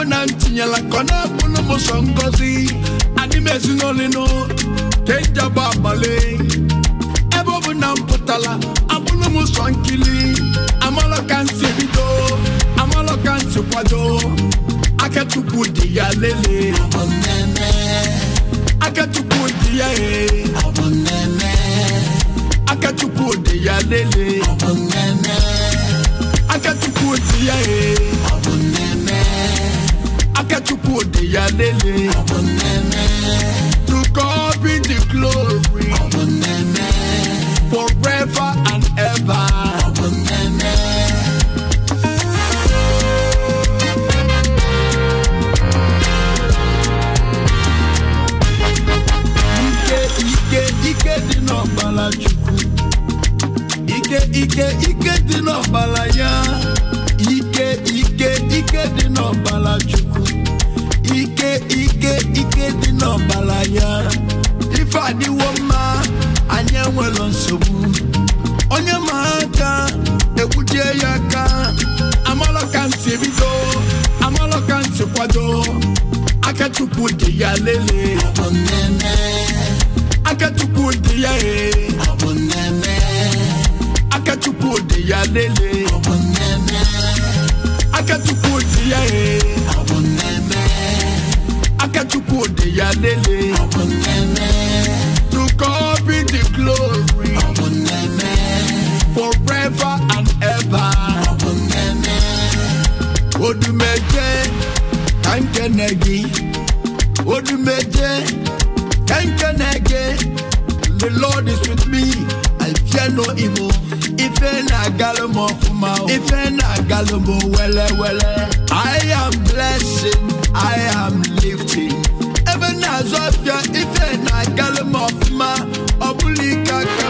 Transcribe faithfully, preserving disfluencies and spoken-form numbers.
Bonantinya la kona puno musongozi. Animesi no lino. Kenja babale. Ebo bunamputala. Apuno musonkili. Amalo kansi bido. Amalo kansi kwado. Akatupudi ya lele. Aboneme. Akatupudi ya e. Aboneme. Akatupudi ya lele. Aboneme. Akatupudi ya e. Aboneme. Akatupudi ya lele. Aboneme. To God be the glory. Aboneme. Forever and ever. Aboneme. Ike di no bala chuku. Ike ike ike di no bala ya. Ike ike ike di no bala chuku. Ike ike ike di no bala ya. If I di woma anya welon sobu. Onye maka ekuje yaka. Amalo kan sebido. Amalo kan sekwado. Akatupu di ya lele. Aboneme. Akatupudi ya e. Aboneme. Akatupudi ya lele. Aboneme. Akatupudi ya e. Aboneme. Akatupudi ya lele. Aboneme. To God be the glory. Aboneme. Forever and ever. Aboneme. Odumeje kankenegi. Odumeje. Thank you, Nage. The Lord is with me. I fear no evil. If I galamo fuma, if I galamo wele wele. I am blessing, I am lifting. Even as of ya, if I galamo fuma, obulika.